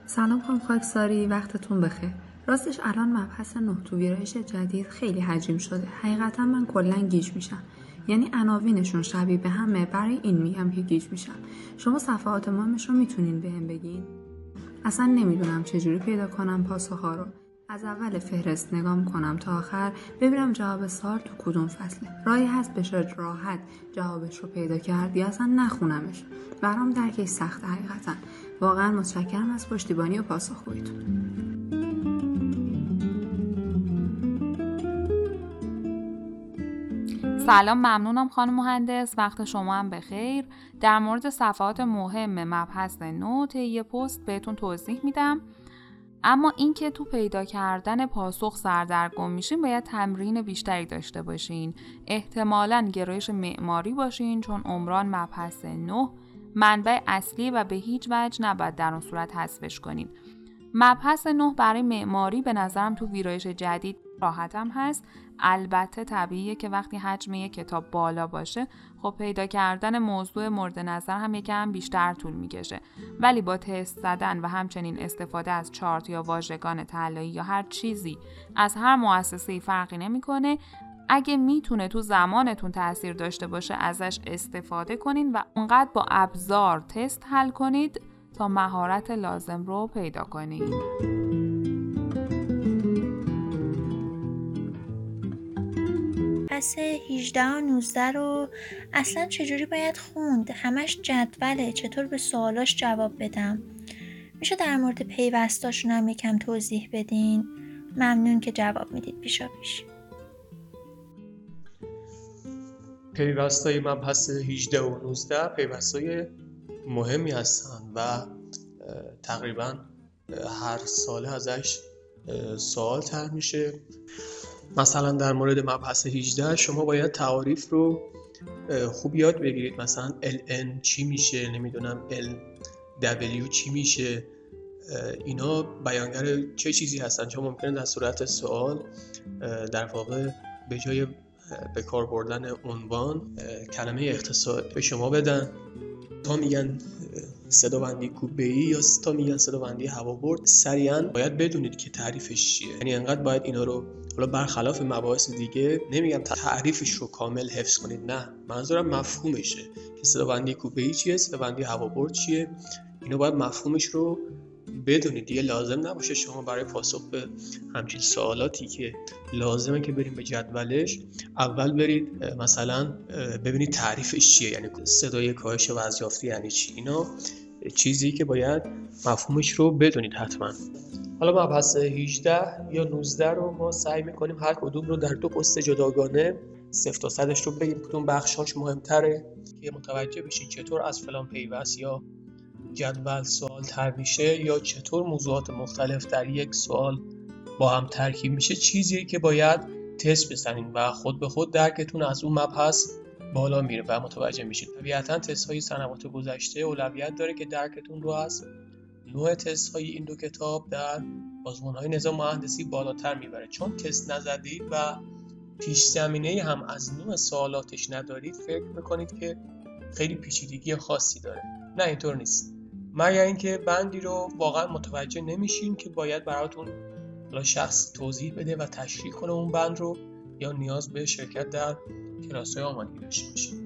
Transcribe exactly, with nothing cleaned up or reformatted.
سلام خانم خاکساری، وقتتون بخیر. راستش الان مبحث نه تو ویرایش جدید خیلی حجیم شده. حقیقتا من کلا گیج میشم. یعنی عناوینشون شبیه به همه، برای این میگم که گیج میشم. شما صفحات مهمش رو میتونین بهم بگین؟ اصلا نمیدونم چجوری پیدا کنم پاسخ‌ها رو. از اول فهرست نگاه میکنم تا آخر ببینم جواب سوال تو کدوم فصله. راهی هست بشه راحت جوابش رو پیدا کرد یا اصلا نخونمش؟ برام درکش سخته حقیقتا. واقعا متشکرم از پشتیبانی و پاسخگوییتون. سلام، ممنونم خانم مهندس، وقت شما هم بخیر. در مورد صفحات مهم مبحث نه طی یه پست بهتون توضیح میدم. اما این که تو پیدا کردن پاسخ سردرگم میشین باید تمرین بیشتری داشته باشین. احتمالاً گرایش معماری باشین، چون عمران مبحث نه منبع اصلی و به هیچ وجه نباید در اون صورت حذفش کنین. مبحث نه برای معماری به نظرم تو ویرایش جدید راحتم هست. البته طبیعیه که وقتی حجم یک کتاب بالا باشه خب پیدا کردن موضوع مورد نظر هم یکم بیشتر طول میکشه، ولی با تست زدن و همچنین استفاده از چارت یا واژگان طلایی یا هر چیزی از هر مؤسسه‌ای فرقی نمیکنه. اگه میتونه تو زمانتون تأثیر داشته باشه ازش استفاده کنین و اونقدر با ابزار تست حل کنید تا مهارت لازم رو پیدا کنید. پس هجده و نوزده رو اصلا چجوری باید خوند؟ همش جدوله، چطور به سوالاش جواب بدم؟ میشه در مورد پیوستاشون هم یکم توضیح بدین؟ ممنون که جواب میدید پیشا پیش. پیوستای مبحث هجده و نوزده پیوستای مهمی هستن و تقریبا هر ساله ازش سوال طرح میشه. مثلا در مورد مبحث هجده شما باید تعاریف رو خوب یاد بگیرید. مثلا ال ان چی میشه، نمیدونم ال دبلیو چی میشه، اینا بیانگر چه چیزی هستن، چون ممکنه در صورت سوال در واقع به جای به کار بردن عنوان کلمه اختصار به شما بدن. تا میگن صدابندی کوبه‌ای یا تا میگن صدابندی هوابرد، سریعا باید بدونید که تعریفش چیه. یعنی انقدر باید اینا رو، حالا برخلاف مباحث دیگه نمیگم تعریفش رو کامل حفظ کنید، نه، منظورم مفهومشه که صدابندی کوبه‌ای چیه، صدابندی هوابرد چیه. اینا باید مفهومش رو بدونید. دیگه لازم نباشه شما برای پاسخ به همچین سوالاتی که لازمه که بریم به جدولش اول برید مثلا ببینید تعریفش چیه، یعنی صدای کاهش وزن‌یافته یعنی چی. اینا چیزی که باید مفهومش رو بدونید حتما. حالا مبحث هجده یا نوزده رو ما سعی میکنیم هر کدوم رو در دو پست جداگانه صفر تا صدش رو بگیم کدوم بخشاش مهمتره که متوجه بشین چطور از فلان پیوست یا جدول سوال طرح میشه یا چطور موضوعات مختلف در یک سوال با هم ترکیب میشه. چیزیه که باید تست بزنین و خود به خود درکتون از اون مبحث بالا میره و متوجه میشید. طبیعتاً تست های سنوات گذشته اولویت داره که درکتون رو از نوع تست های این دو کتاب در آزمون های نظام مهندسی بالاتر میبره. چون تست نزدید و پیش زمینه هم از نوع سوالاتش ندارید، فکر میکنید که خیلی پیچیدگی خاصی داره. نه، اینطور نیست. مگر اینکه بندی رو واقعا متوجه نمیشین که باید براتون شخص توضیح بده و تشریح کنه اون بند رو، یا نیاز به شرکت در کلاس‌های آمادگی داشته باشین.